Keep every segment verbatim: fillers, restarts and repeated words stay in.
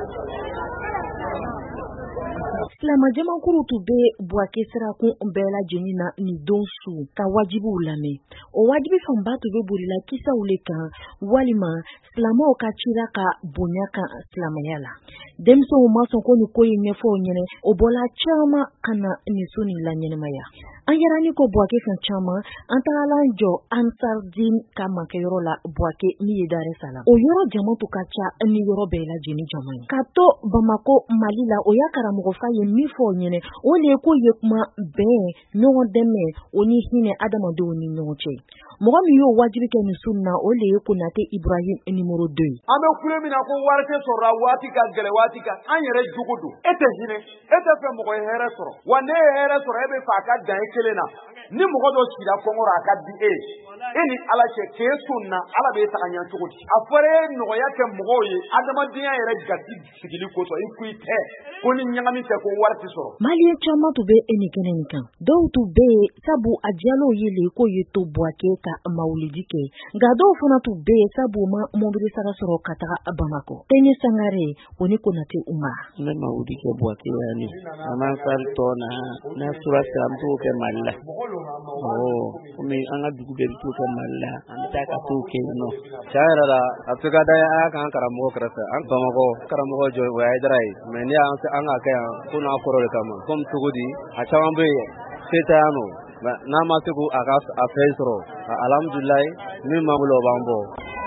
Silama jamakuru tun bɛ Buwake sirakun bɛɛ lajɛlen na ni don su ka wajibiw lamɛn. O wajibi fanba tun bɛ bolila kisaw le kan walima silamaw ka cira ka bonya kan silamɛya la. Denmisɛnw ma sɔn ko ni ko in ɲɛfɔw ɲɛnɛ o bɔla caman ka na ni su ni la ɲɛnɛmaya. An yɛrɛ ni ko Buwake kan caman an tagala jɔ Ansardin ka makɛyɔrɔ la Buwake min ye Dar es Salaam. O yɔrɔ jama tun ka ca ni yɔrɔ bɛɛ lajɛlen jama ye. Ka to Bamako Mali la o y'a karamɔgɔ fa ye min fɔ ɲɛnɛ o le ko ye kuma bɛn ɲɔgɔn dɛmɛ o ni hinɛ adamadenw ni ɲɔgɔn cɛ. Mɔgɔ min y'o wajibi kɛ nin su na o le ye Konate Ibrahim numéro deux. An bɛ kule min na ko wari tɛ sɔrɔ waati ka gɛlɛ waati ka an yɛrɛ jogo don. E tɛ hinɛ e tɛ fɛ mɔgɔ ye hɛrɛ sɔrɔ wa ne ye hɛrɛ sɔrɔ e bɛ fɛ a ka dan e kelen na. Ni mɔgɔ dɔ sira kɔngɔrɔ a ka di e e ni Ala cɛ k'e sun na Ala b'e taga ɲɛ cogo di. A fɔra e nɔgɔya kɛ mɔgɔw ye adamadenya yɛrɛ gasi sigili kosɔn i ko i tɛ ko ni ɲagami tɛ ko wari tɛ sɔrɔ. Maliyɛn caman tun bɛ e ni kɛnɛ in kan. Dɔw tun bɛ yen sabu a diyal'o ye le ko ye to Buwake ka mawulidi kɛ. Nka dɔw fana tun bɛ yen sabu ma mobili sara sɔrɔ ka taga Bamako. Tɛni Sangare o ni Konate Umar. N bɛ mawulidi kɛ Buwake yan ni. An b'an sali tɔ na n'a sura sera an bɛ t'o kɛ Mali la. Awɔ komi an ka dugu bɛɛ bɛ t'o kɛ Mali la an bɛ taa ka t'o kɛ yen nɔ. Tiɲɛ yɛrɛ la a bɛ se ka da an y'a k'an karamɔgɔ kɛrɛfɛ an Bamakɔ karamɔgɔ jɔ o y'a Hayidara ye mais ne y'an an ka kɛ yan ko n'a kɔrɔ de kama komi cogo di a caman bɛ yen se tɛ yan nɔ n'a ma se k'o a ka a fɛn sɔrɔ alhamdulilayi min b'an bolo o b'an bɔ.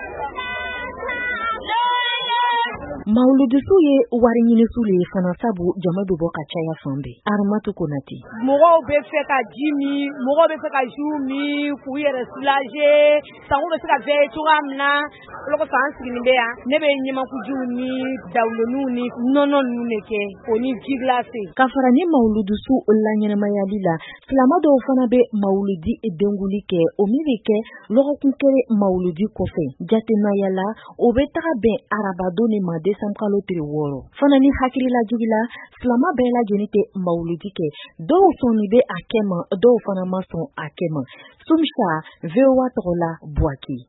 Mawuludisu ye wari ɲinisu le fana sabu jama bɛ bɔ ka caya fan bɛɛ. Aramatu Konate. Mɔgɔw bɛ fɛ ka ji min, mɔgɔw bɛ fɛ ka jus min k'u yɛrɛ soulager, sango bɛ se ka veiller cogoya min na. O kosɔn an sigilen bɛ yan. Ne bɛ ɲamakujiw ni dawuloniw ni nɔnɔ ninnu de kɛ o ni ji glace. Ka fara ni mawuludisu la ɲɛnamayali la, silama dɔw fana bɛ mawuludi denguli kɛ o min bɛ kɛ lɔgɔkun kelen mawuludi kɔfɛ. Jateminɛya la o bɛ taga bɛn arabadon ni ma décembre kalo tile wɔɔrɔ. Fana ni hakilila jugila silama bɛɛ lajɛlen tɛ mawuludi kɛ. Dɔw sɔnni bɛ a kɛ ma, dɔw fana ma sɔn a kɛ ma. Sumsa V O A tɔgɔ la Buwake.